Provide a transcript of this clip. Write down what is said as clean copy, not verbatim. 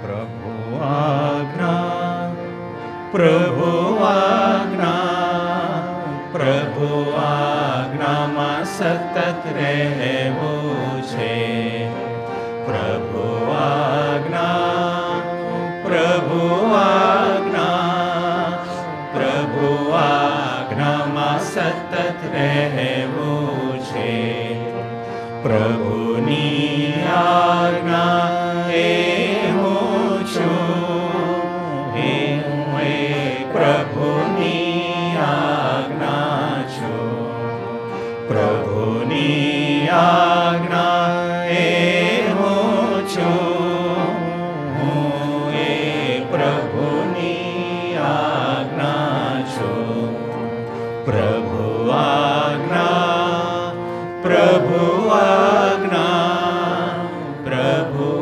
પ્રભુ આજ્ઞામાં સતત રહેવું છે. પ્રભુ આજ્ઞામાં સતત રહેવું છે. પ્રભુની આજ્ઞા એ હું છું, પ્રભુની આજ્ઞા છું. પ્રભુની આજ્ઞા એ હું છું, હું એ પ્રભુની આજ્ઞા છું. પ્રભુ આજ્ઞા, પ્રભુ આજ્ઞા, પ્રભુ